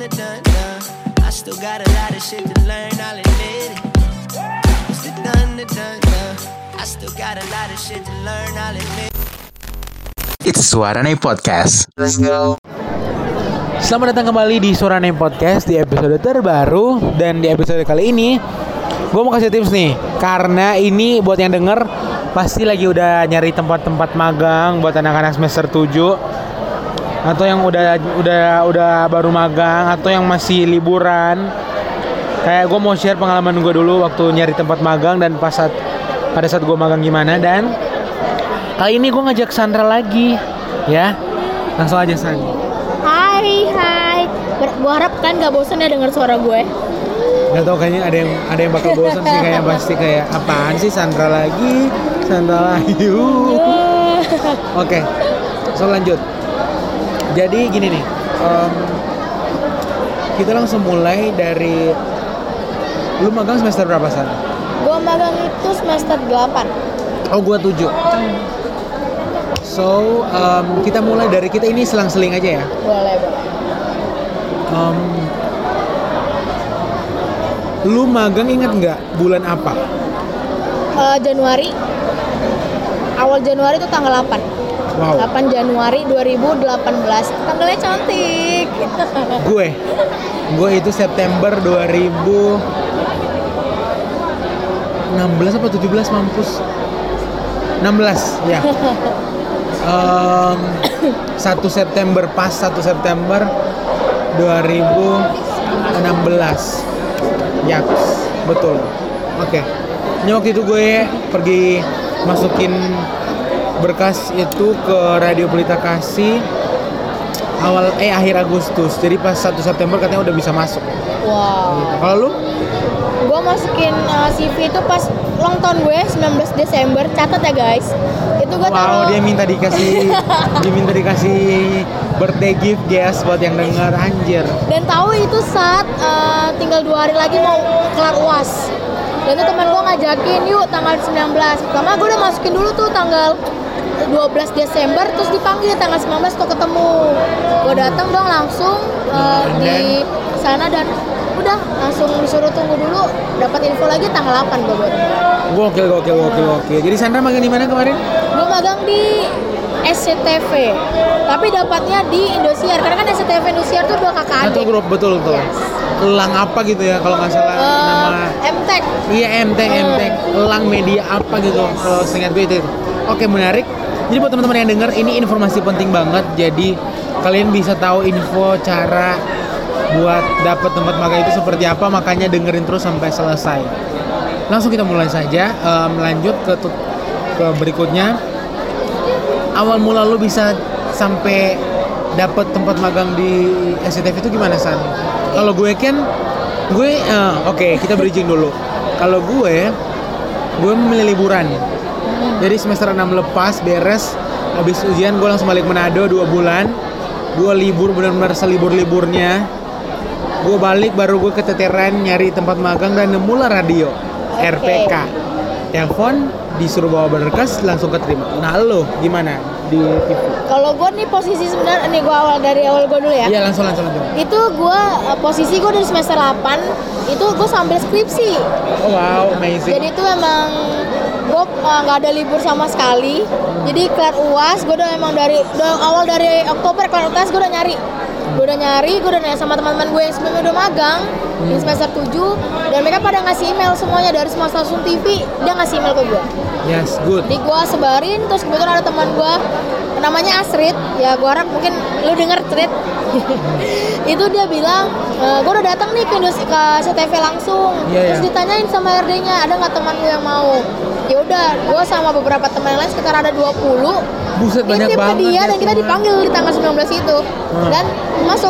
the done, done. I still got a lot of shit to learn, I'll admit it. It's the done, done. I still got a lot of shit to learn, I'll admit it. It's Suara Nih Podcast. Let's go. Selamat datang kembali di Suara Nih Podcast di episode terbaru. Dan di episode kali ini gue mau kasih tips nih, karena ini buat yang denger pasti lagi udah nyari tempat-tempat magang buat anak-anak semester 7, atau yang udah baru magang, atau yang masih liburan. Kayak gue mau share pengalaman gue dulu waktu nyari tempat magang dan pada saat gue magang gimana. Dan kali ini gue ngajak Sandra lagi, ya. Langsung aja San. Hai. Gue harap kan gak bosan ya denger suara gue. Gak tau, kayaknya ada yang bakal bosan sih, kayak pasti kayak apaan sih Sandra lagi. Oke, so lanjut. Jadi gini nih, kita langsung mulai dari, lu magang semester berapa San? Gue magang itu semester 8. Oh, gua 7. So, kita mulai dari kita ini selang-seling aja ya. Boleh. Lu magang inget nggak bulan apa? Januari. Awal Januari itu tanggal 8. Wow. 8 Januari 2018. Tanggalnya cantik. Gue itu September 2016 apa 17, mampus. 16 ya. 1 September, pas 1 September 2016. Ya, betul. Oke. Ini waktu itu gue pergi masukin berkas itu ke Radio Pelita Kasih akhir Agustus. Jadi pas 1 September katanya udah bisa masuk. Wow. Gitu. Kalau lu? Gue masukin CV itu pas ulang tahun gue 19 Desember. Catat ya guys. Itu gue taruh. Wow, dia minta dikasih birthday gift, guys, buat yang dengar, anjir. Dan tahu itu saat tinggal 2 hari lagi mau kelar UAS. Dan itu teman gue ngajakin, yuk tanggal 19. Pertama gue udah masukin dulu tuh tanggal 12 Desember, terus dipanggil tanggal 19 tuh ketemu. Gue datang dong langsung di sana dan udah langsung disuruh tunggu dulu, dapat info lagi tanggal 8 gue baru. Gokil. Jadi Sandra magang di mana kemarin? Gue magang di SCTV, tapi dapatnya di Indosiar, karena kan SCTV Indosiar tuh 2 kakak adik. Satu grup, betul. Yes. Elang apa gitu ya kalau nggak salah nama. MTech. Iya, MTech. Elang media apa gitu kalau seingat gue itu. Oke, menarik. Jadi buat teman-teman yang dengar, ini informasi penting banget. Jadi kalian bisa tahu info cara buat dapat tempat magang itu seperti apa, makanya dengerin terus sampai selesai. Langsung kita mulai saja, lanjut ke berikutnya. Awal mula lu bisa sampai dapat tempat magang di SCTV itu gimana San? Kalau gue oke, kita bridging dulu. Kalau gue memilih liburan. Jadi semester 6 lepas beres, habis ujian gue langsung balik Manado 2 bulan. Gue libur benar-benar selibur-liburnya. Gue balik baru gue keteteran nyari tempat magang dan nemulah radio RPK. Telepon, disuruh bawa berkas, langsung keterima. Nah lo gimana di TV? Kalau gue nih posisi sebenarnya nih, gue dari awal gue dulu ya. Iya, langsung. Itu gue posisi gue dari semester 8 itu gue sambil skripsi. Oh, wow, amazing. Jadi itu emang gue nggak ada libur sama sekali. Jadi kelar UAS gue udah awal dari Oktober kelar UAS gue udah nyari. Gue udah nanya sama teman-teman gue yang sebelumnya udah magang di semester 7, dan mereka pada ngasih email semuanya dari semua stasiun TV, dia ngasih email ke gue. Yes, good. Jadi gue sebarin, terus kebetulan ada teman gue namanya Asrid, ya gue harap mungkin lu denger Asrid. Itu dia bilang, gue udah datang nih ke CTV langsung. Terus ditanyain sama RD-nya, ada nggak teman lu yang mau? Ya udah, gue sama beberapa teman lain sekitar ada 20. Buset, banyak banget. Dia dan kita dipanggil di tanggal 19 itu. Dan masuk.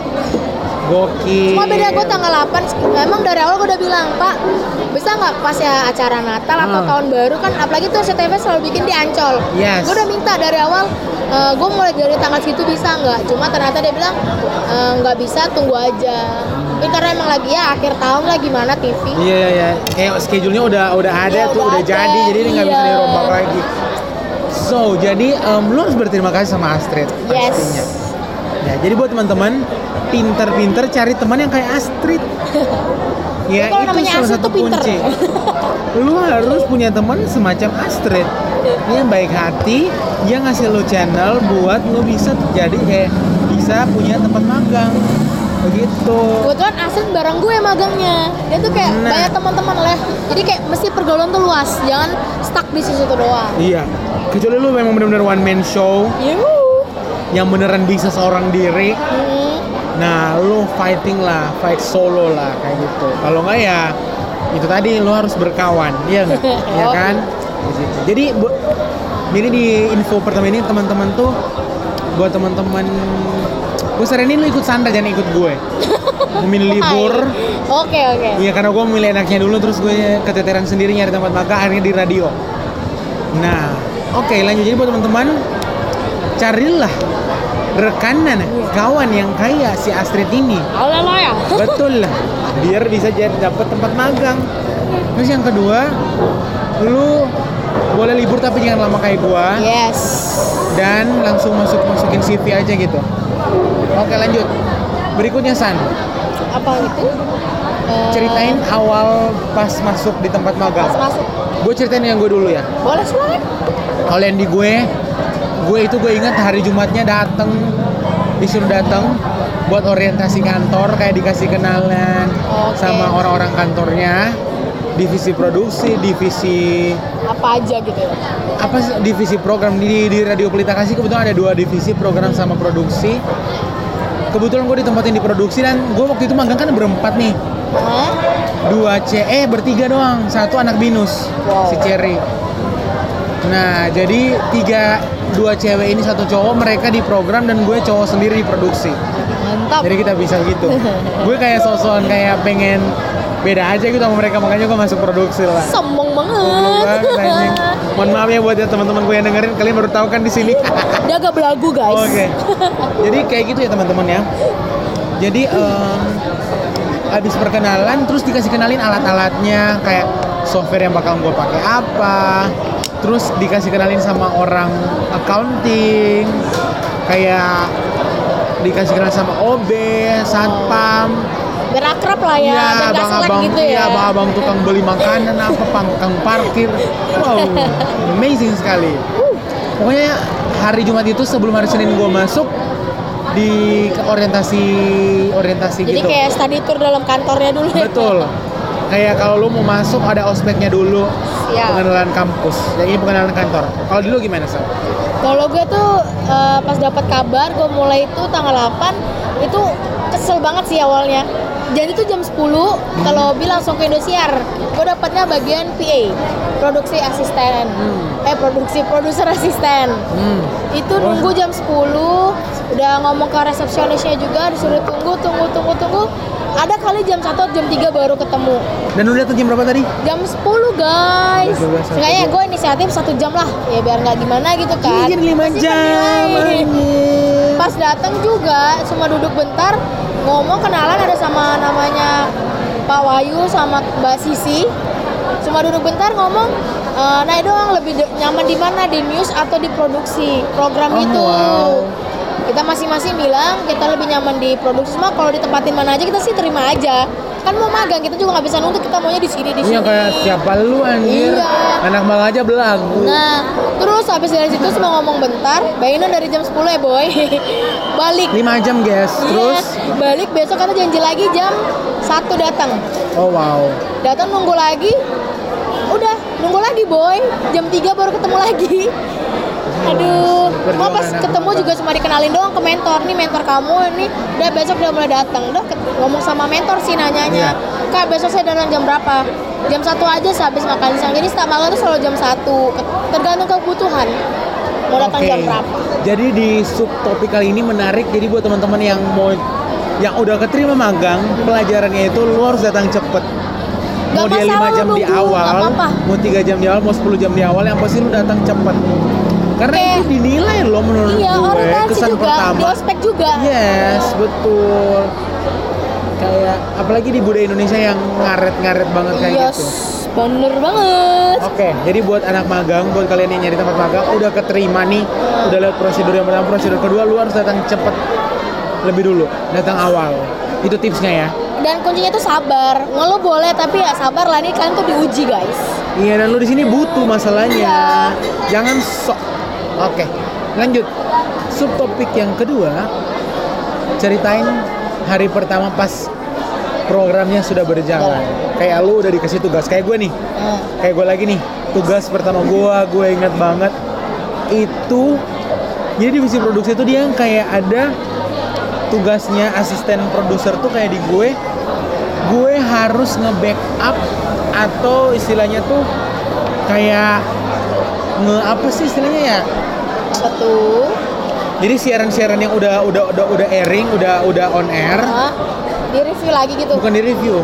Gokil. Cuma beda gue tanggal 8. Emang dari awal gue udah bilang, Pak, bisa nggak pas ya acara Natal atau tahun baru kan, apalagi tuh CTV selalu bikin di Ancol. Yes. Gue udah minta dari awal, gue mulai dari tanggal segitu bisa nggak? Cuma ternyata dia bilang nggak bisa, tunggu aja. Mungkin karena emang lagi ya akhir tahun lah, gimana TV. Iya. Kayak schedule-nya udah ada tuh, udah jadi, jadi ini nggak bisa dirombak lagi. So, jadi lu harus berterima kasih sama Astrid pastinya. Yes. Ya, jadi buat teman-teman pinter-pinter cari teman yang kayak Astrid. Ya, Kalau itu namanya salah Astrid satu tuh pinter. kunci. Lu harus punya teman semacam Astrid. Yang baik hati, yang ngasih lu channel buat lu bisa jadi bisa punya tempat magang. Begitu. Kebetulan Astrid bareng gue magangnya. Dia tuh kayak Nah. banyak teman-teman lah. Jadi kayak mesti pergaulan tuh luas, jangan stuck di situ doang. Iya. Kecuali lu memang benar-benar one man show Yuhu. yang beneran bisa seorang diri. Nah, lu fighting lah, fight solo lah kayak gitu. Kalau nggak ya itu tadi lu harus berkawan, iya nggak? Ya kan? Di situ. Jadi ini di info pertama ini teman-teman tuh buat teman-teman gue saranin lu ikut Sandra, jangan ikut gue. Memilih libur. Oke. Iya, karena gue memilih enaknya dulu terus gue keteteran sendiri nyari tempat magang akhirnya di radio. Nah, oke, lanjut. Jadi buat teman-teman carilah rekanan, kawan yang kayak si Astrid ini. Alah ya. Betul lah, biar bisa jadi dapat tempat magang. Terus yang kedua, lu boleh libur tapi jangan lama kayak gua. Yes. Dan langsung masukin CV aja gitu. Oke, lanjut. Berikutnya San, Apa itu? ceritain awal pas masuk di tempat magang. Pas masuk. Gue ceritain yang gue dulu ya. Boleh silakan. Kalau yang di gue ingat hari Jumatnya disuruh datang buat orientasi kantor, kayak dikasih kenalan sama orang-orang kantornya, divisi produksi, divisi Apa aja gitu. divisi program di Radio Pelita Kasih. Kebetulan ada 2 divisi, program sama produksi. Kebetulan gue ditempatin di produksi dan gue waktu itu magang kan berempat nih. Hah? 3 doang, 1 anak binus, Wow. si Cherry. Nah, jadi 2 cewek ini 1 cowok, mereka di program dan gue cowok sendiri di produksi. Mantap. Jadi kita bisa gitu. Gue kayak sosokan kayak pengen beda aja gitu sama mereka, makanya gue masuk produksi lah. Sombong Goblok banget. banget, anjing. Mohon maaf ya buat teman-teman gue yang dengerin, kalian baru tahu kan di sini. Dia agak belagu guys. Oke. Jadi kayak gitu ya teman-teman ya. Jadi habis perkenalan terus dikasih kenalin alat-alatnya, kayak software yang bakal gue pakai apa. Terus dikasih kenalin sama orang accounting, kayak dikasih kenalin sama OB, satpam. Biar akrab lah ya, biar gak selek gitu ya. Iya, abang-abang tukang beli makanan apa, tukang parkir. Wow, amazing sekali. Pokoknya hari Jumat itu sebelum hari Senin gue masuk di orientasi Jadi gitu. kayak study tour dalam kantornya dulu ya. Betul. Kayak kalau lu mau masuk ada ospeknya dulu. Siap. Pengenalan kampus. Yang ini pengenalan kantor. Kalau dulu gimana, Sal? Kalau gue tuh pas dapat kabar gue mulai itu tanggal 8 itu kesel banget sih awalnya. Jadi tuh jam 10 kalau bilang langsung ke Indosiar. Gue dapatnya bagian PA, produksi asisten. Produser asisten. Itu nunggu jam 10, udah ngomong ke resepsionisnya juga disuruh tunggu. Ada kali jam 1 atau jam 3 baru ketemu. Dan lu datang jam berapa tadi? Jam 10 guys. Kayaknya gue inisiatif 1 jam lah. Ya biar nggak gimana gitu kan. Iya, 5 Pasti jam. bernilai. anjing. Pas datang juga cuma duduk bentar, ngomong kenalan ada sama namanya Pak Wahyu sama Mbak Sisi. Cuma duduk bentar ngomong, nah doang lebih nyaman di mana, di news atau di produksi program itu. Wow. Kita masing-masing bilang kita lebih nyaman di produksi, semua kalau ditempatin mana aja kita sih terima aja. Kan mau magang kita juga nggak bisa nuntut, kita maunya di sini. Iya, kayak siapa lu anjir? Iya. Anak bang aja belagu. Nah, terus habis dari situ cuma ngomong bentar, bayangin dari jam 10 ya boy. Balik. 5 jam, guys. Terus Iya, balik besok kita janji lagi jam 1 datang. oh wow. Datang nunggu lagi. Udah, nunggu lagi boy. Jam 3 baru ketemu lagi. Aduh, mau pas ketemu juga cuma dikenalin doang ke mentor. Nih mentor kamu ini udah besok udah mulai datang. Udah ngomong sama mentor sih nanyanya. Kak, besok saya datang jam berapa? Jam 1 aja sehabis makan siang. Jadi setiap malam tuh selalu jam 1. Tergantung kebutuhan. Mau datang Oke. jam berapa? Jadi di subtopik kali ini menarik. Jadi buat teman-teman yang udah keterima magang, pelajarannya itu lu harus datang cepet. Mau Gak dia 5 masalah jam lu di nunggu, awal, gak apa-apa. mau 3 jam di awal, mau 10 jam di awal, yang pasti lu datang cepet. Karena Kayak- itu dinilai loh menurut Iya, gue. orientasi Kesan juga, pertama. di ospek juga. Yes, betul. Kayak apalagi di budaya Indonesia yang ngaret-ngaret banget kayak Yes, gitu. bener banget. Oke, jadi buat anak magang, buat kalian yang nyari tempat magang, udah keterima nih, udah lihat prosedur yang pertama, prosedur kedua, lu harus datang cepet. lebih dulu, datang awal. Itu tipsnya ya. Dan kuncinya itu sabar. Ngeluh boleh tapi ya sabar lah, ini kalian tuh diuji guys. Iya, dan lu di sini butuh masalahnya. Iya. Jangan sok. Oke, lanjut. Subtopik yang kedua, ceritain hari pertama pas programnya sudah berjalan. Kayak lu udah dikasih tugas, kayak gue nih. Kayak gue lagi nih, tugas pertama gue ingat banget. Itu, jadi divisi produksi itu dia kayak ada tugasnya asisten produser tuh kayak di gue harus nge-backup atau istilahnya tuh kayak apa sih istilahnya ya? Apa tuh? Jadi siaran-siaran yang udah airing, udah on air. Di review lagi gitu. Bukan di review.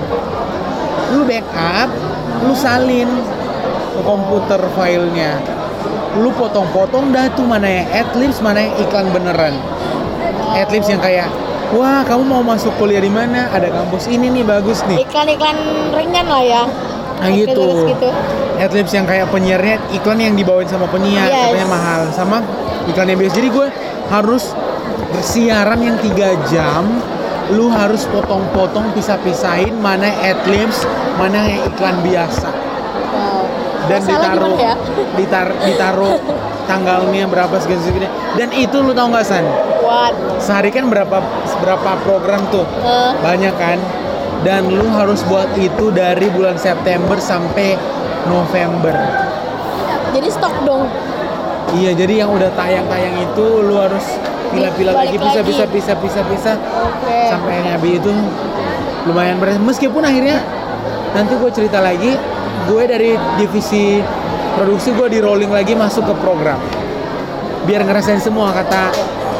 Lu backup, lu salin ke komputer filenya. Lu potong-potong dah tuh mana yang adlibs, mana yang iklan beneran. Adlibs yang kayak, wah kamu mau masuk kuliah di mana? Ada kampus ini nih bagus nih. Iklan-iklan ringan lah ya. Nah gitu. Adlibs yang kayak penyiarnya, iklan yang dibawain sama penyiar, katanya mahal. Sama iklan yang biasa. Jadi gue harus bersiaran yang 3 jam. Lu harus potong-potong, pisah-pisahin mana adlibs, mana yang iklan biasa. Wow. Dan ditaruh, ya? ditaruh tanggalnya berapa segini. Dan itu lu tau nggak San? What? Sehari kan berapa program tuh? Banyak kan? Dan lu harus buat itu dari bulan September sampai November. Jadi stok dong. Iya, jadi yang udah tayang itu lu harus pilih-pilih lagi, pisah. Sampai habis itu lumayan beres. Meskipun akhirnya nanti gue cerita lagi, gue dari divisi produksi gue di rolling lagi masuk ke program. Biar ngerasain semua kata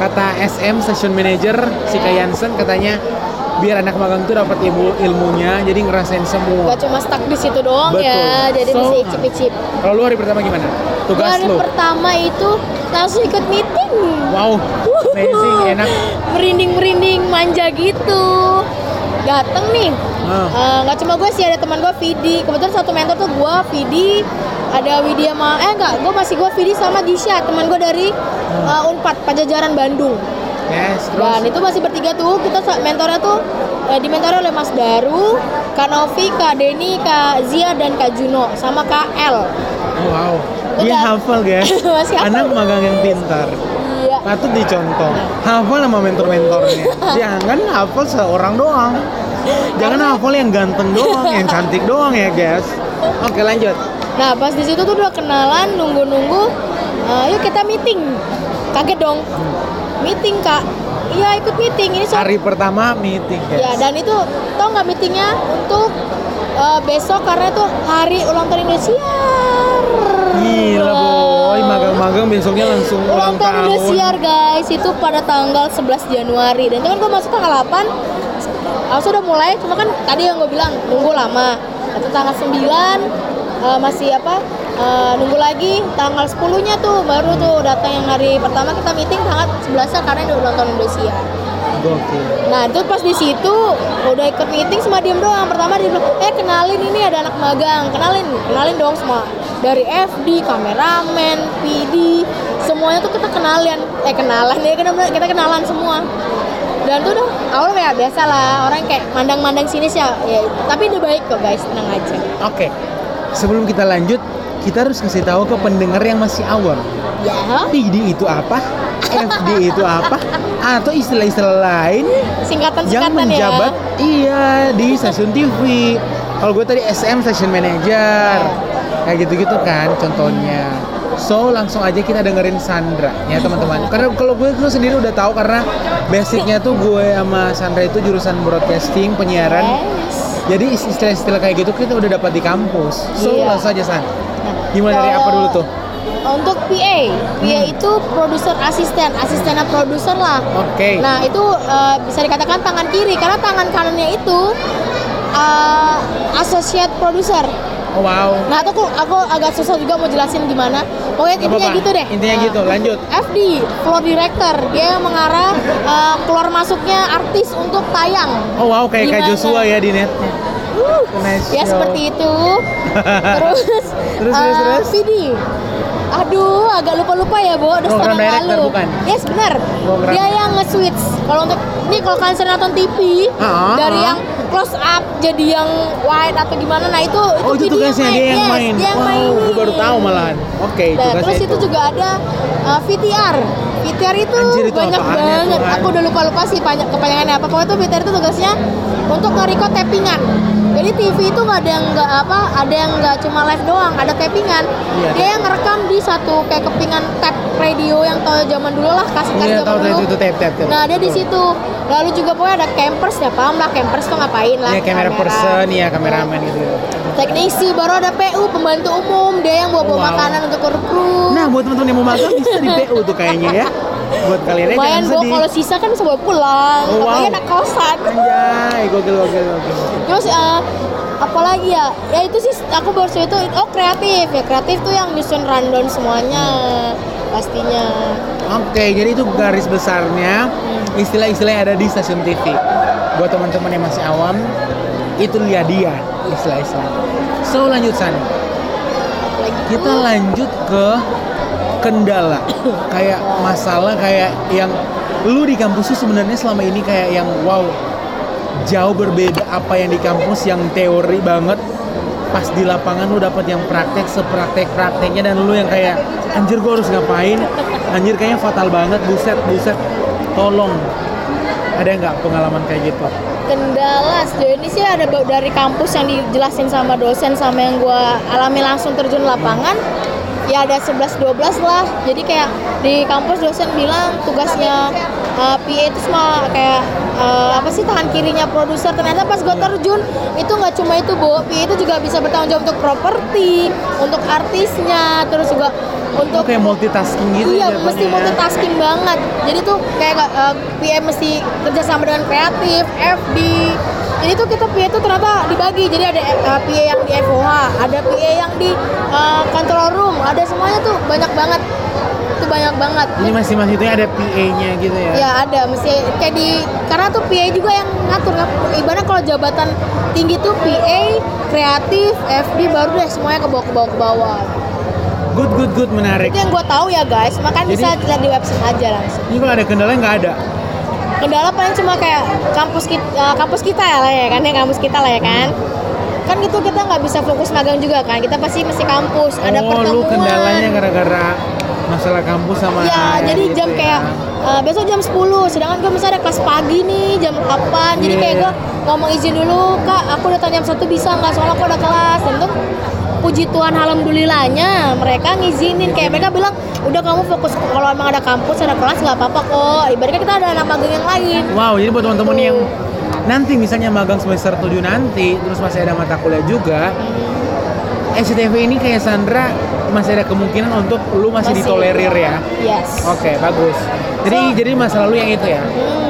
SM station manager si Kayansen katanya biar anak magang tuh dapat ilmunya, jadi ngerasain semua. Gak cuma stuck di situ doang. Betul. Ya, jadi bisa icip-icip. Kalau lu hari pertama gimana? Tugas hari lu? Hari pertama itu langsung ikut meeting. Wow, amazing, enak. Merinding manja gitu. Dateng nih. Gak cuma gue sih, ada teman gue Vidi. Kebetulan satu mentor tuh gue, Vidi, ada Widya gue Vidi sama Disha, teman gue dari Unpad Pajajaran Bandung. Yes, terus? Dan itu masih bertiga tuh, kita mentornya tuh dimentori oleh Mas Daru, Kak Novi, Kak Denny, Kak Zia, dan Kak Juno, sama Kak L. Oh, wow, dia hafal guys. Anak magang yang pintar. Iya. Patut dicontoh. Hafal sama mentor-mentornya. Jangan hafal seorang doang. Jangan hafal yang ganteng doang, yang cantik doang ya guys. Oke, lanjut. Nah pas di situ tuh udah kenalan, nunggu, yuk kita meeting. Kaget dong. Meeting kak? Iya ikut meeting. Ini hari pertama meeting guys. Ya dan itu tau nggak meetingnya untuk besok karena itu hari ulang tahun Indosiar. Gila boy, magang-magang besoknya langsung ulang tahun Indosiar guys. Itu pada tanggal 11 Januari. Dan itu kan gue masuk tanggal 8. Aku sudah mulai, cuma kan tadi yang gue bilang nunggu lama. Atau tanggal 9 masih nunggu lagi tanggal 10-nya tuh baru tuh datang yang hari pertama kita meeting tanggal 11-nya karena udah ulang tahun Indosiar. Gokil. Nah itu pas di situ udah ikut meeting cuma diem doang. Pertama dia bilang, kenalin ini ada anak magang, kenalin dong semua. Dari FD, kameramen, PD, semuanya tuh kita kenalan ya, kita kenalan semua. Dan tuh udah awal kayak biasa lah, orang kayak mandang-mandang sini sih ya, tapi udah baik kok guys, tenang aja. Oke. Sebelum kita lanjut, kita harus kasih tahu ke pendengar yang masih awam. Ya. PD itu apa? FD itu apa? Atau istilah-istilah lain singkatan-singkatan yang menjabat di stasiun TV. Kalau gue tadi SM Station Manager, kayak gitu-gitu kan contohnya. So langsung aja kita dengerin Sandra ya teman-teman. Karena kalau gue sendiri udah tahu karena basicnya tuh gue sama Sandra itu jurusan broadcasting penyiaran. Jadi istilah-istilah kayak gitu kita udah dapat di kampus. So langsung aja San. Gimana dari apa dulu tuh? Untuk PA itu produser asistennya produser lah. Oke. Nah itu bisa dikatakan tangan kiri karena tangan kanannya itu associate producer. Oh, wow. Nah itu aku agak susah juga mau jelasin gimana. Pokoknya intinya gitu deh. Intinya gitu, lanjut. FD, floor director, dia yang mengarah keluar masuknya artis untuk tayang. Oh wow, kayak Kak Joshua ya di netnya. Nice ya show. seperti itu. Terus PD. Aduh, agak lupa ya, Bo. Udah program setahun director lalu. bukan? Yes, benar. Dia yang switch. Kalau untuk ini kalau kalian sering nonton TV dari yang close up jadi yang wide atau gimana, nah itu tugasnya dia yang main. Dia yang main. Gue baru tahu malahan. Oke, Nah, terus itu juga ada VTR. VTR itu banyak banget. Aku udah lupa sih kepanjangannya apa. Pokoknya itu VTR itu tugasnya untuk nge-record tappingan. Jadi TV itu ada yang nggak cuma live doang, ada tappingan. Iya, Dia yang ngerekam di satu kayak kepingan tape radio yang tau zaman dulu lah, kaset zaman dulu. Itu tape. Nah, dia di situ. Lalu juga pokoknya ada campers, ya paham lah campers tuh ngapain lah. Iya, kamera person, ya kameramen gitu. Teknisi, baru ada PU, pembantu umum, dia yang bawa makanan untuk kru. Nah, buat teman-teman yang mau magang bisa di PU tuh kayaknya ya. Buat kalian lumayan jangan sedih. Kalau sisa kan bisa bawa pulang. Apalagi anak kosan. Anjay, gokil. Terus apalagi ya? Ya itu sih aku baru itu. Oh, kreatif. Ya kreatif tuh yang nyusun rundown semuanya pastinya. Oke, jadi itu garis besarnya istilah-istilah yang ada di stasiun TV. Buat teman-teman yang masih awam, itu dia istilah-istilah. So lanjut sana. Kita lanjut ke kendala. Kayak masalah kayak yang lu di kampus tuh sebenarnya selama ini kayak yang wow, jauh berbeda apa yang di kampus yang teori banget. Pas di lapangan lu dapat yang praktek sepraktek-prakteknya, dan lu yang kayak anjir gue harus ngapain, anjir kayaknya fatal banget, buset tolong, ada nggak pengalaman kayak gitu? Kendala sejauh ini sih ada dari kampus yang dijelasin sama dosen sama yang gue alami langsung terjun lapangan. Ya ada 11-12 lah. Jadi kayak di kampus dosen bilang tugasnya PA itu cuma kayak tangan kirinya produser. Ternyata pas gue terjun itu nggak cuma itu, Bu. PA itu juga bisa bertanggung jawab untuk properti, untuk artisnya, terus juga untuk kayak multitasking gitu. Iya, mesti multitasking banget. Jadi tuh kayak PA mesti kerjasama dengan kreatif, FD. Jadi tuh kita PA itu ternyata dibagi. Jadi ada PA yang di FOH, ada PA yang di control room, ada semuanya tuh banyak banget. Itu banyak banget. Ini masing-masing itu ada PA-nya gitu ya? Ya ada, mesti kayak karena tuh PA juga yang ngatur. Ibaratnya kalau jabatan tinggi tuh PA, kreatif, FD, baru deh semuanya ke bawah. Good, menarik. Itu yang gue tahu ya guys, makanya bisa lihat di website aja langsung. Ini kalau ada kendala nggak ada? Kendala paling cuma kayak kampus kita ya lah ya kan, kan gitu kita nggak bisa fokus magang juga kan, kita pasti mesti kampus, ada pertemuan. Lu kendalanya gara-gara masalah kampus sama ya jadi jam gitu kayak besok jam 10, sedangkan gue misalnya ada kelas pagi nih jam 8, jadi kayak gue ngomong izin dulu, Kak aku udah tanya jam 1 bisa nggak, soalnya aku udah kelas. Dan tuh puji Tuhan alhamdulillahnya mereka ngizinin, kayak mereka bilang udah kamu fokus, kalau emang ada kampus ada kelas nggak apa-apa kok, ibaratnya kita ada anak magang yang lain. Wow, jadi buat teman-teman yang nanti misalnya magang semester 7 nanti terus masih ada mata kuliah juga, SCTV ini kayak Sandra masih ada kemungkinan untuk lu masih ditolerir ya. Yes. Oke, bagus. Jadi masa lalu yang itu ya.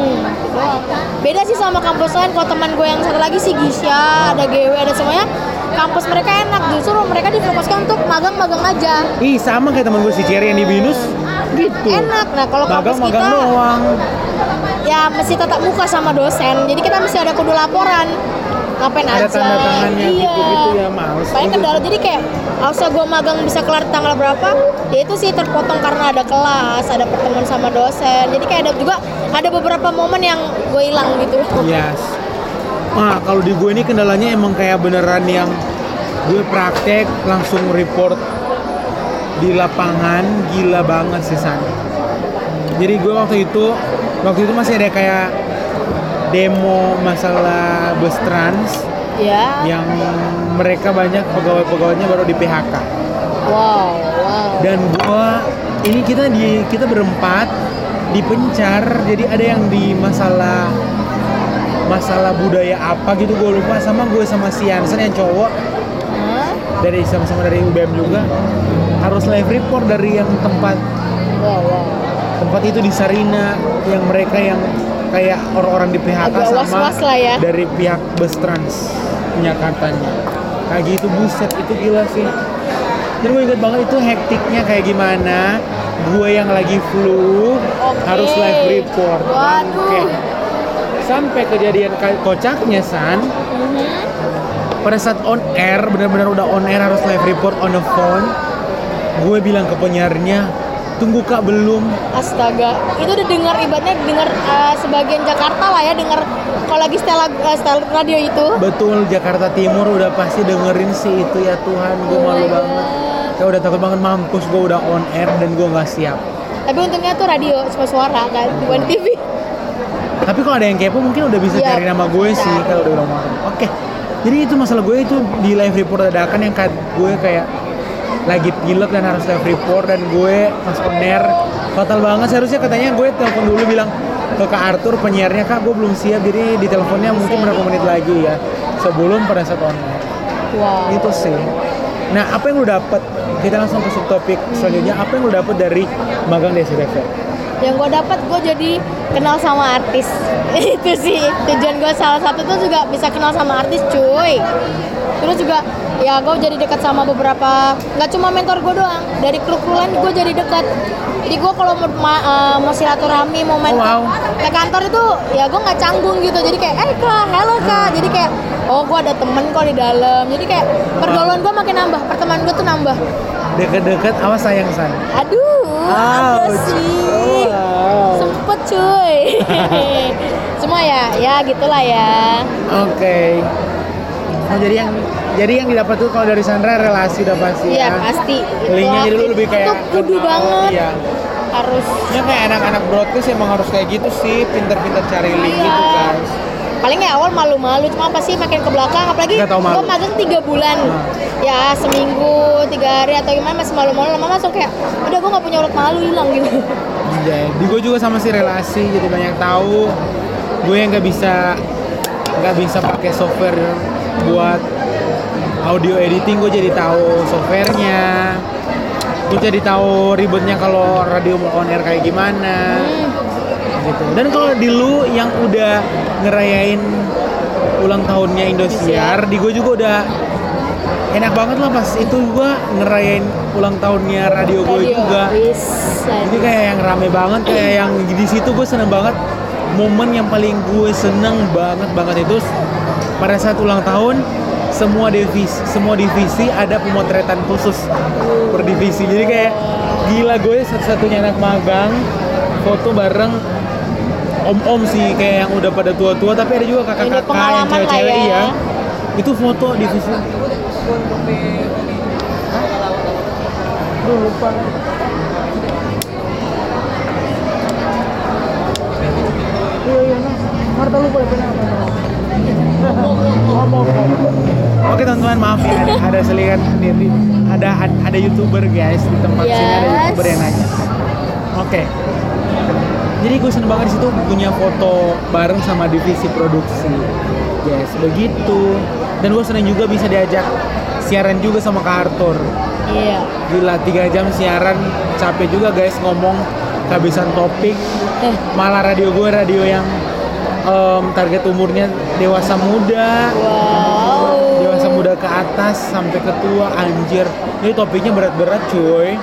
Beda sih sama kampus lain. Kalau teman gue yang satu lagi sih Gisya, ada GW, ada semuanya. Kampus mereka enak, justru mereka difokuskan untuk magang-magang aja. Ih, sama kayak teman gue si Cherry yang di Binus gitu. Enak. Nah, kalau kampus kita doang. Ya mesti tatap muka sama dosen. Jadi kita mesti ada kudu laporan. Ngapain ada aja. Ada tanda tangannya gitu-gitu ya, males. Paling kendala jadi kayak usah gue magang bisa kelar tanggal berapa, ya itu sih terpotong karena ada kelas, ada pertemuan sama dosen. Jadi kayak ada beberapa momen yang gue hilang gitu. Yes. Nah, kalau di gue ini kendalanya emang kayak beneran yang gue praktek langsung report di lapangan, gila banget sih San. Jadi gue waktu itu masih ada kayak demo masalah bus trans yang mereka banyak pegawai-pegawainya baru di PHK. Wow. Dan kita berempat dipencar, jadi ada yang di masalah budaya apa gitu gue lupa, sama gue sama si Yansen yang cowok dari sama-sama dari UBM juga harus live report dari yang tempat itu di Sarina, yang mereka yang kayak orang-orang di PHK agak sama was-was lah ya. Dari pihak bus trans Jakartanya kayak gitu, buset itu gila sih. Dan gue inget banget itu hektiknya kayak gimana, gue yang lagi flu harus live report. Waduh. Sampai kejadian kocaknya San, pada saat on air, benar-benar udah on air harus live report on the phone, gue bilang ke penyiarnya, Tunggu Kak, belum. Astaga, itu udah dengar ibaratnya dengar sebagian Jakarta lah ya, dengar kalau lagi setel radio itu. Betul, Jakarta Timur udah pasti dengerin sih itu ya Tuhan, gue Oh malu my banget. God. Saya udah takut banget mampus, gue udah on air dan gue nggak siap. Tapi untungnya tuh radio cuma suara kan, bukan TV. Tapi kalau ada yang kepo mungkin udah bisa Iya, cari nama gue sih bisa. kalau udah ngomong. Oke. Jadi itu masalah gue itu di live report dadakan yang gue kayak lagi pilek dan harus live report dan gue pas on air fatal banget. Seharusnya katanya gue telepon dulu bilang ke Kak Arthur penyiarnya, Kak gue belum siap, jadi di teleponnya mungkin berapa menit lagi ya sebelum pada saat on air. Wow. Itu sih. Nah, apa yang lu dapet? Kita langsung ke subtopik selanjutnya. Apa yang lu dapet dari magang di SCTV? Yang gue dapat, gue jadi kenal sama artis. Itu sih tujuan gue, salah satu tuh juga bisa kenal sama artis cuy. Terus juga ya gue jadi dekat sama beberapa, nggak cuma mentor gue doang, dari kru-kru lain gue jadi dekat. Jadi gue kalau mau silaturahmi, mau main ke kantor itu ya gue nggak canggung gitu. Jadi kayak Kak, hello Kak. Jadi kayak oh gue ada temen kok di dalam. Jadi kayak pergaulan gue makin nambah, pertemanan gue tuh nambah. Deket-deket, awas sayang say. Aduh, ada Ouch. sih. Wow. Sempet cuy. Semua ya gitulah ya. Oke. Oh, jadi yang didapat tuh kalau dari Sandra relasi udah pasti Iya ya. pasti. Linknya jadi lu lebih kayak itu kudu kenal, banget. Iya. Harus. Ya kayak anak-anak broadcast emang harus kayak gitu sih, pinter-pinter cari link Iya. gitu guys. Paling ya awal malu-malu, cuma pasti makin ke belakang. Apalagi Nggak tahu malu. gue magang 3 bulan. Ya seminggu, 3 hari atau gimana masih malu-malu. Lama masuk kayak udah gue nggak punya urat malu, hilang gitu. Iya, di gue juga sama si relasi, jadi banyak tahu. Gue yang nggak bisa pakai software buat audio editing, gue jadi tahu softwarenya. Gue jadi tahu ribetnya kalau radio on air kayak gimana. Gitu. Dan kalau di lu yang udah ngerayain ulang tahunnya Indosiar, di gue juga udah enak banget lah pas itu gue ngerayain ulang tahunnya radio gue juga. Ini kayak yang rame banget, kayak yang di situ gue seneng banget. Momen yang paling gue seneng banget itu pada saat ulang tahun, semua divisi ada pemotretan khusus per divisi. Jadi kayak gila, gue satu-satunya anak magang foto bareng om-om sih, kayak yang udah pada tua-tua, tapi ada juga kakak-kakak yang cewek-cewek ya. Itu foto divisi. Lupa. Iya, Marta lupa ya Oke teman-teman, maaf ya ada selingan sendiri. Ada YouTuber guys di tempat sini, ada YouTuber yang nanya. Oke. Jadi gue seneng banget di situ punya foto bareng sama divisi produksi. Yes, begitu. Dan gue seneng juga bisa diajak siaran juga sama Kak Arthur. Iya. Gila, 3 jam siaran, capek juga guys ngomong, kehabisan topik. Malah radio gue radio yang target umurnya dewasa muda. Wow. Dewasa muda ke atas sampai ke tua, anjir. Ini topiknya berat-berat cuy.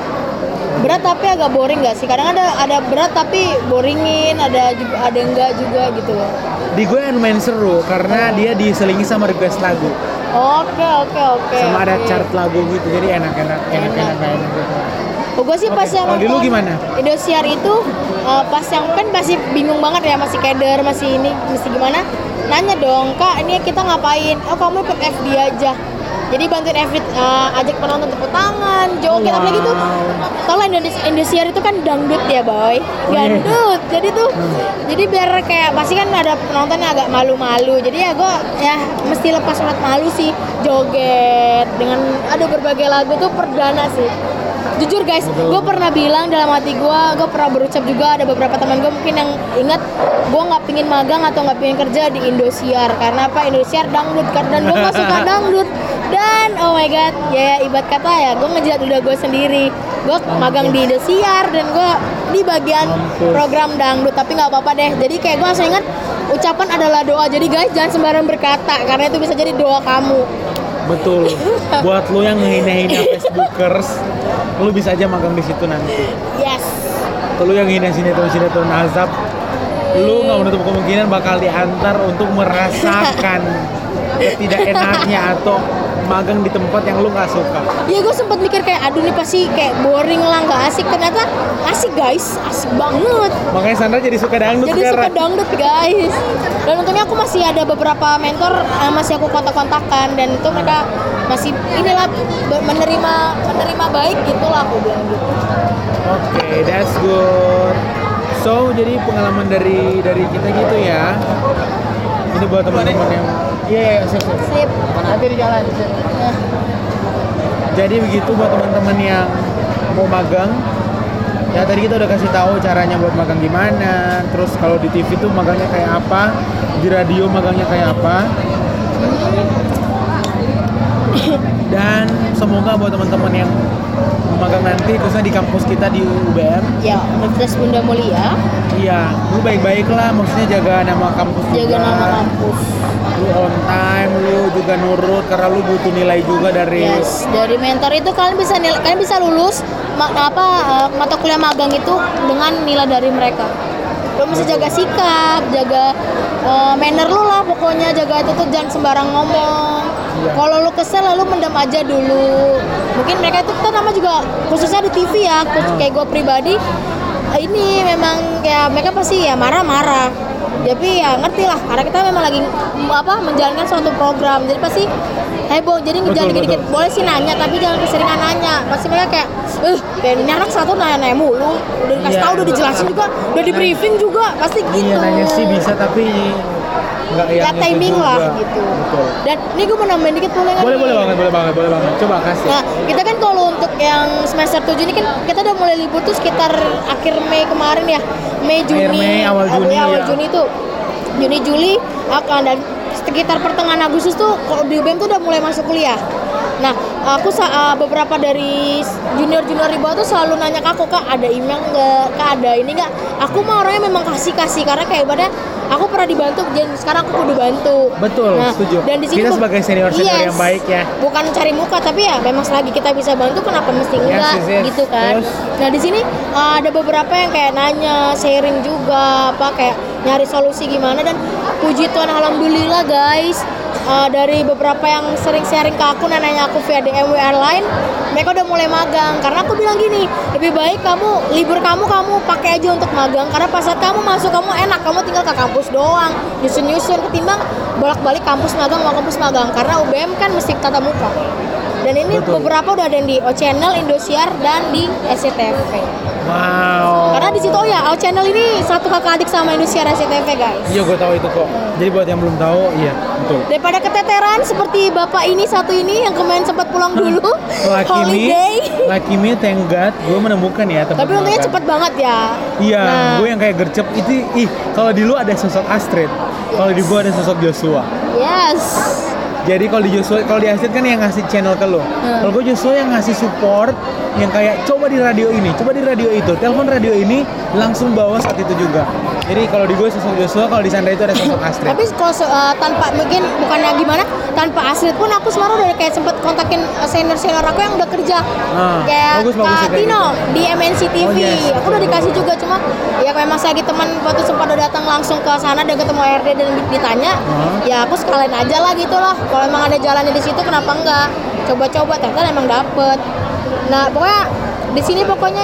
Berat tapi agak boring nggak sih? Kadang ada berat tapi boringin, ada enggak juga gitu loh. Di gue lumayan seru karena dia diselingi sama request lagu. Oke. Sama ada chart lagu gitu, jadi enak gitu. Gue sih pas yang kalau di lu gimana? Indosiar itu pas yang kan masih bingung banget ya, masih keder, masih ini, mesti gimana? Nanya dong, Kak, ini kita ngapain? Oh, kamu ikut FD aja. Jadi bantuin FD, ajak penonton tepuk tangan, joget, apalagi tuh. Tau lah Indosiar itu kan dangdut ya, boy. Dangdut. Jadi tuh, jadi biar kayak pasti kan ada penonton yang agak malu-malu. Jadi ya gue ya mesti lepas urat malu sih, joget dengan ada berbagai lagu tuh perdana sih. Jujur guys, gue pernah bilang dalam hati gue pernah berucap juga, ada beberapa teman gue mungkin yang ingat, gue nggak pingin magang atau nggak pingin kerja di Indosiar karena apa? Indosiar dangdut kan, dan gue nggak suka dangdut. Dan oh my god, ya ibarat kata ya, gue ngejilat udah gue sendiri. Gue magang di Indosiar dan gue di bagian program dangdut, tapi nggak apa-apa deh. Jadi kayak gue langsung ingat, ucapan adalah doa. Jadi guys, jangan sembarang berkata karena itu bisa jadi doa kamu. Betul. Buat lu yang ngehina-hina Facebookers, lu bisa aja magang di situ nanti. Yes. Lu yang ngehina sinetron azab, lu nggak menutup kemungkinan bakal diantar untuk merasakan ketidakenaknya atau magang di tempat yang lu nggak suka? Ya gue sempat mikir kayak aduh ini pasti kayak boring lah, nggak asik. Ternyata asik guys, asik banget. Makanya Sandra jadi suka dangdut Jadi sekarang. suka dangdut guys. Dan untungnya aku masih ada beberapa mentor masih aku kontak-kontakan dan itu mereka masih inilah menerima baik gitulah aku bilang gitu. Oke, that's good. So, jadi pengalaman dari kita gitu ya. Ini buat teman-teman yang sip. Sip. Nanti di jalan. Nah, Jadi begitu buat teman-teman yang mau magang. Ya tadi kita udah kasih tahu caranya buat magang gimana. Terus kalau di TV tuh magangnya kayak apa, di radio magangnya kayak apa. Dan semoga buat teman-teman yang magang nanti, khususnya di kampus kita di UBM. ya Universitas Bunda Mulia, Iya, lu baik-baik lah, maksudnya jaga nama kampus juga. jaga nama kampus. Lu on time, lu juga nurut karena lu butuh nilai juga dari. Yes, dari mentor itu kalian bisa lulus mata kuliah magang itu dengan nilai dari mereka. Lo mesti jaga sikap, jaga manner lu lah pokoknya, jaga itu tuh jangan sembarang ngomong. Iya. Kalau lu kesel lalu mendam aja dulu. Mungkin mereka itu kan nama juga khususnya di TV ya, kayak gue pribadi ini memang kayak mereka pasti ya marah-marah. Tapi ya ngerti lah karena kita memang lagi menjalankan suatu program, jadi pasti heboh. Jadi jangan dikit-dikit boleh sih nanya tapi jangan keseringan nanya. Pasti mereka kayak ini anak satu nanya mulu, udah dikasih tahu, udah dijelasin juga, udah di briefing juga, pasti gitu. Iya, nanya sih bisa tapi nggak ya yang timing itu lah juga. gitu. Betul. Dan ini gue mau nambahin dikit boleh nggak? Boleh banget. Coba kasih. Nah, kita kan kalau untuk yang semester 7 ini kan kita udah mulai libur tuh sekitar akhir Mei kemarin ya. Awal Juni ya. Juni tuh. Juni Juli akan dan sekitar pertengahan Agustus tuh kalau di UBM tuh udah mulai masuk kuliah. Nah, aku beberapa dari junior di bawah tuh selalu nanya ke aku, Kak, ada email nggak? Kak, ada ini nggak? Aku mah orangnya memang kasih karena kayak ibadah aku pernah dibantu dan sekarang aku kudu bantu. Betul, setuju. Dan di sini kita sebagai senior yang baik ya. Bukan cari muka tapi ya memang selagi kita bisa bantu kenapa mesti enggak gitu kan. Terus? Nah, di sini ada beberapa yang kayak nanya, sharing juga kayak nyari solusi gimana dan puji Tuhan alhamdulillah guys. Dari beberapa yang sering sharing ke aku dan nanya aku via DM WA line, mereka udah mulai magang karena aku bilang gini, lebih baik libur kamu pakai aja untuk magang karena pas saat kamu masuk kamu enak, kamu tinggal ke kampus doang nyusun ketimbang bolak-balik kampus magang karena UBM kan mesti tatap muka. Dan ini beberapa udah ada di O Channel, Indosiar dan di SCTV. Wow. Karena di situ O Channel ini satu kakak adik sama Indosiar SCTV guys. Iya, gue tahu itu kok. Jadi buat yang belum tahu, iya betul. Daripada keteteran seperti bapak ini satu ini yang kemarin sempat pulang dulu holiday. Lucky me, thank God, gue menemukan ya tempat. Tapi untungnya makan. cepet banget ya. Iya, Nah. gue yang kayak gercep itu. Kalau di lu ada sosok Astrid, kalau di gue ada sosok Joshua. Yes. Jadi kalau di Astrid kan yang ngasih channel ke lo. Kalau gue Joshua yang ngasih support, yang kayak coba di radio ini, coba di radio itu, telepon radio ini, langsung bawa saat itu juga. Jadi kalau di gue sosok Joshua, kalau di Sandra itu ada sosok Astrid. Tapi kalau tanpa mungkin bukannya gimana, tanpa Astrid pun aku sebenarnya udah kayak sempet kontakin senior aku yang udah kerja. Kayak bagus, Kak Tino gitu. di MNC TV. Oh, yes. Aku udah dikasih juga cuma ya kayak mas lagi teman waktu sempat udah datang langsung ke sana dan ketemu RD dan ditanya, ya aku sekalian aja lah gitu lah. Kalau emang ada jalannya di situ kenapa enggak? Coba-coba ternyata emang dapet. Nah, pokoknya di sini pokoknya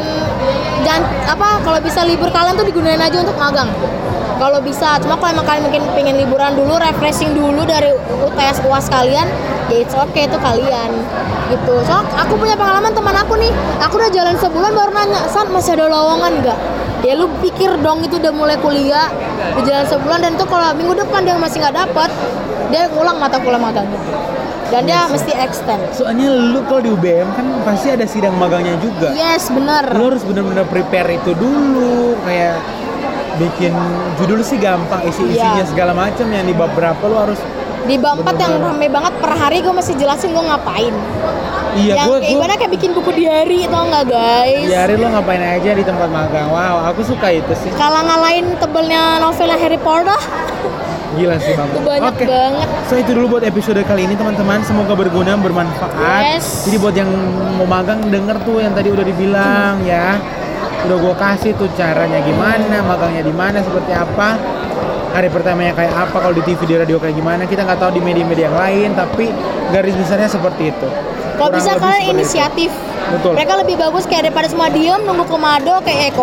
jangan kalau bisa libur kalian tuh digunain aja untuk magang. Kalau bisa, cuma kalau emang kalian mungkin pengen liburan dulu, refreshing dulu dari UTS UAS kalian, ya it's okay itu kalian gitu. So aku punya pengalaman teman aku nih, aku udah jalan sebulan baru nanya, San masih ada lowongan nggak? Ya lu pikir dong itu udah mulai kuliah, udah jalan sebulan dan tuh kalau minggu depan dia masih nggak dapet, dia ngulang mata kuliah magangnya. Dan dia mesti extend. Soalnya lu kalau di UBM kan pasti ada sidang magangnya juga. Yes, bener. Lu harus benar-benar prepare itu dulu, kayak bikin judul sih gampang, isi-isinya segala macam, yang di bab berapa lu harus di bab 4 yang rame banget per hari gue masih jelasin gue ngapain. Iya, yang gimana kayak bikin buku diary tau nggak guys? Diary lo ngapain aja di tempat magang. Wow, aku suka itu sih. Kalau ngalahin tebelnya novelnya Harry Potter. Gila sih bang. Itu banyak banget. So itu dulu buat episode kali ini teman-teman. Semoga berguna, bermanfaat. Yes. Jadi buat yang mau magang denger tuh yang tadi udah dibilang ya. Udah gue kasih tuh caranya gimana, magangnya di mana, seperti apa. hari pertamanya kayak apa, kalau di TV di radio kayak gimana, kita nggak tahu di media-media yang lain, tapi garis besarnya seperti itu. Kalau bisa kalian inisiatif. Betul. Mereka lebih bagus kayak daripada semua diem nunggu komando.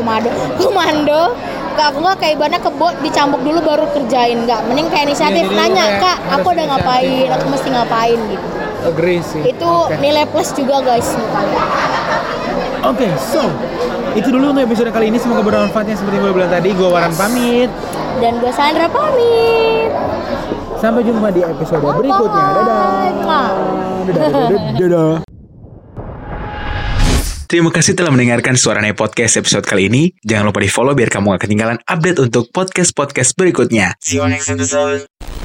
Aku nggak kayak ibaratnya kebo dicambuk dulu baru kerjain, nggak. Mending kayak inisiatif, jadi nanya kayak kak, harus aku udah ngapain, inisiatif. aku mesti ngapain gitu. Agree sih. Itu nilai plus juga guys. Oke, so itu dulu untuk episode kali ini. Semoga bermanfaatnya seperti yang gue bilang tadi. Gue Waran pamit. Dan gue Sandra pamit. Sampai jumpa di episode berikutnya. Dadah. Dadah. Terima kasih telah mendengarkan Suarane Podcast episode kali ini. Jangan lupa di follow biar kamu gak ketinggalan update untuk podcast-podcast berikutnya. See you next episode.